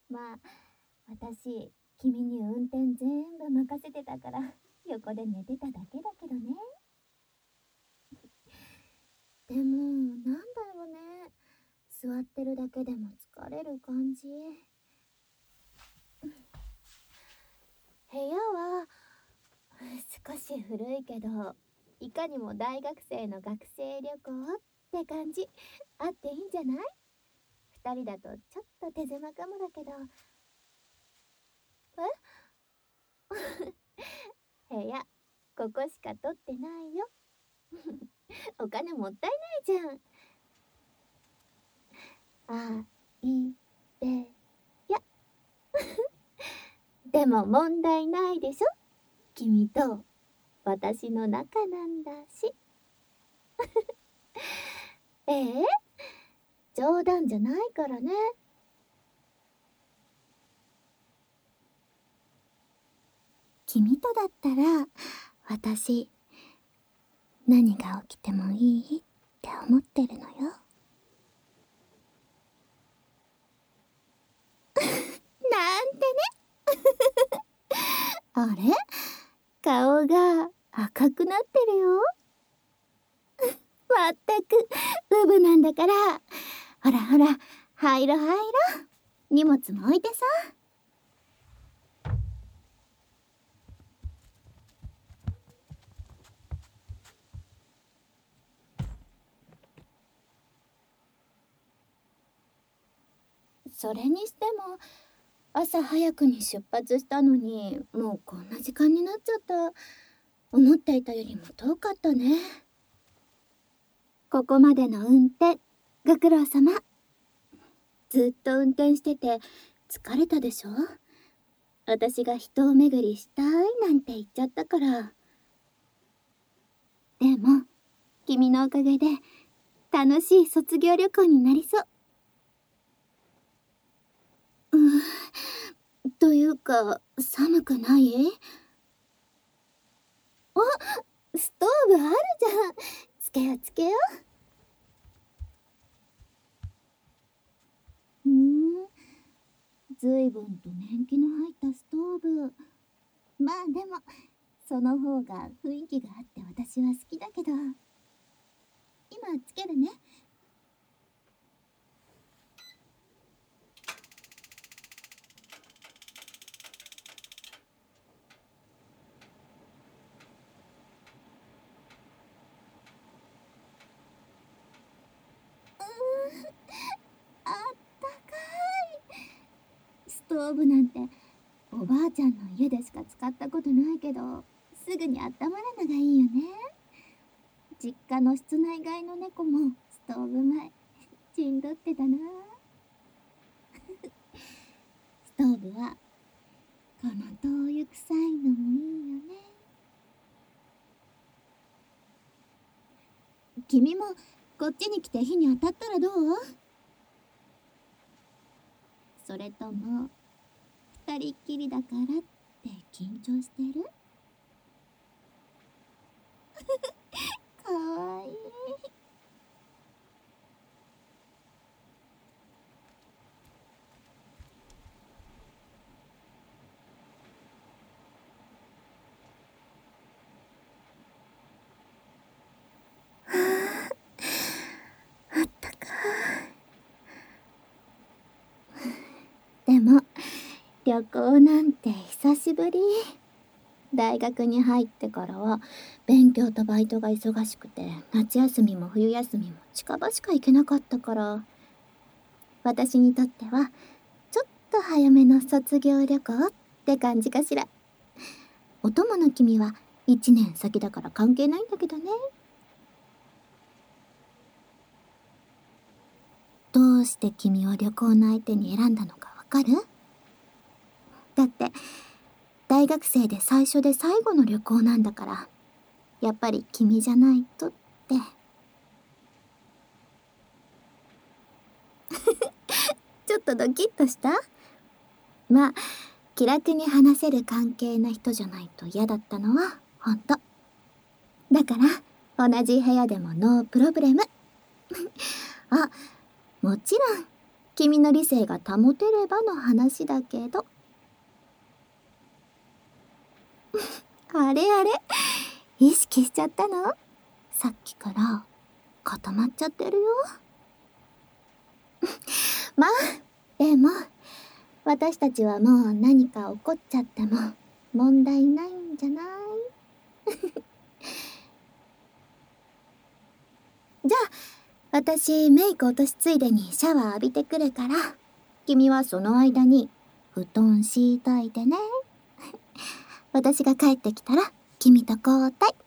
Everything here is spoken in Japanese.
まあ、私、君に運転全部任せてたから、横で寝てただけだけどね。でも、なんだろうね。座ってるだけでも疲れる感じ。部屋は、少し古いけど、いかにも大学生の学生旅行って感じ。あっていいんじゃない？二人だとちょっと手狭かもだけど。部屋、ここしか取ってないよ。お金もったいないじゃん。あいべや。でも問題ないでしょ？君と私の仲なんだし。冗談じゃないからね。君とだったら、私、何が起きてもいいって思ってるのよ。なんてね。あれ？顔が赤くなってるよ。まったく、ウブなんだから。ほらほら、入ろ入ろ。荷物も置いてさ。それにしても、朝早くに出発したのに、もうこんな時間になっちゃった。思っていたよりも遠かったね。ここまでの運転、ご苦労様。ずっと運転してて疲れたでしょ？私が人を巡りしたいなんて言っちゃったから。でも、君のおかげで楽しい卒業旅行になりそう。というか、寒くない？あ、ストーブあるじゃん。つけようつけよう。ずいぶんと年季の入ったストーブ。まあでも、その方が雰囲気があって私は好きだけど。今つけるね。あったかい。ストーブなんておばあちゃんの家でしか使ったことないけど、すぐに温まるのがいいよね。実家の室内外の猫もストーブ前陣取ってたな。ストーブはこの灯油臭いのもいいよね。君もこっちに来て火に当たったらどう？それとも二人っきりだからって緊張してる？かわいい。あったかい。でも旅行なんて久しぶり。大学に入ってからは勉強とバイトが忙しくて、夏休みも冬休みも近場しか行けなかったから、私にとってはちょっと早めの卒業旅行って感じかしら。お供の君は1年先だから関係ないんだけどね。どうして君を旅行の相手に選んだのかわかる？だって大学生で最初で最後の旅行なんだから、やっぱり君じゃないとって。ちょっとドキッとした？まあ、気楽に話せる関係な人じゃないと嫌だったのはほんと。だから同じ部屋でもノープロブレム。あ、もちろん君の理性が保てればの話だけど。あれあれ、意識しちゃったの？さっきから固まっちゃってるよ。まあ、でも、私たちはもう何か起こっちゃっても問題ないんじゃない？じゃあ、私メイク落としついでにシャワー浴びてくるから、君はその間に布団敷いといてね。私が帰ってきたら君と交代。